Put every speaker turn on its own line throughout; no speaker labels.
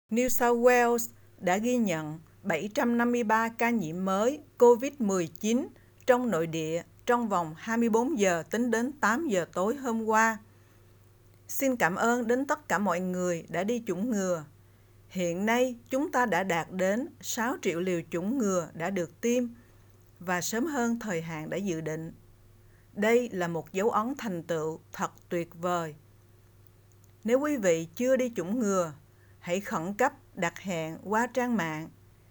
New South Wales đã ghi nhận 753 ca nhiễm mới COVID-19 trong nội địa trong vòng 24 giờ tính đến 8 giờ tối hôm qua. Xin cảm ơn đến tất cả mọi người đã đi chủng ngừa. Hiện nay, chúng ta đã đạt đến 6 triệu liều chủng ngừa đã được tiêm và sớm hơn thời hạn đã dự định. Đây là một dấu ấn thành tựu thật tuyệt vời. Nếu quý vị chưa đi chủng ngừa, hãy khẩn cấp đặt hẹn qua trang mạng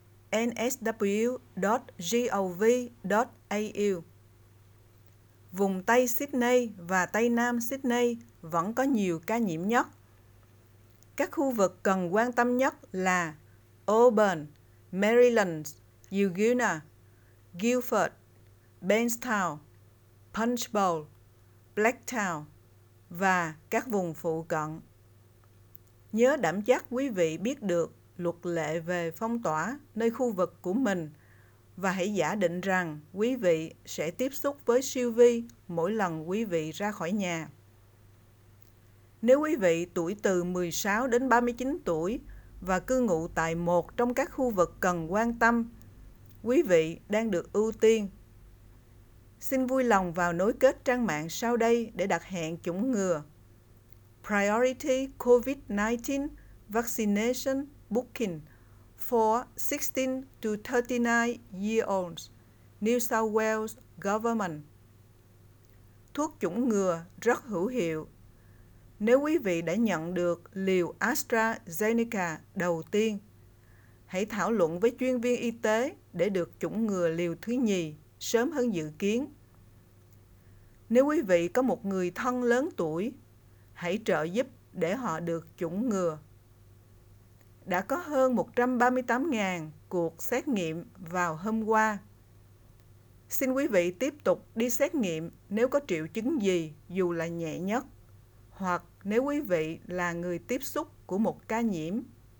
nsw.gov.au. Vùng Tây Sydney và Tây Nam Sydney vẫn có nhiều ca nhiễm nhất. Các khu vực cần quan tâm nhất là Auburn, Maryland, Eugenia, Guildford, Bankstown, Punchbowl, Blacktown và các vùng phụ cận. Nhớ đảm chắc quý vị biết được luật lệ về phong tỏa nơi khu vực của mình và hãy giả định rằng quý vị sẽ tiếp xúc với siêu vi mỗi lần quý vị ra khỏi nhà. Nếu quý vị tuổi từ 16 đến 39 tuổi và cư ngụ tại một trong các khu vực cần quan tâm, quý vị đang được ưu tiên. Xin vui lòng vào nối kết trang mạng sau đây để đặt hẹn chủng ngừa. Priority COVID-19 vaccination booking for 16 to 39-year-olds, New South Wales Government. Thuốc chủng ngừa rất hữu hiệu. Nếu quý vị đã nhận được liều AstraZeneca đầu tiên, hãy thảo luận với chuyên viên y tế để được chủng ngừa liều thứ nhì sớm hơn dự kiến. Nếu quý vị có một người thân lớn tuổi, hãy trợ giúp để họ được chủng ngừa. Đã có hơn 138.000 cuộc xét nghiệm vào hôm qua. Xin quý vị tiếp tục đi xét nghiệm nếu có triệu chứng gì dù là nhẹ nhất, hoặc nếu quý vị là người tiếp xúc của một ca nhiễm.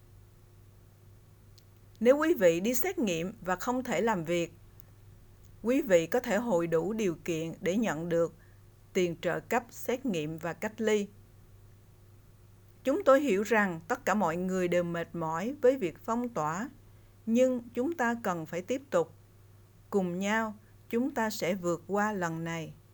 Nếu quý vị đi xét nghiệm và không thể làm việc, quý vị có thể hội đủ điều kiện để nhận được tiền trợ cấp xét nghiệm và cách ly. Chúng tôi hiểu rằng tất cả mọi người đều mệt mỏi với việc phong tỏa, nhưng chúng ta cần phải tiếp tục. Cùng nhau, chúng ta sẽ vượt qua lần này.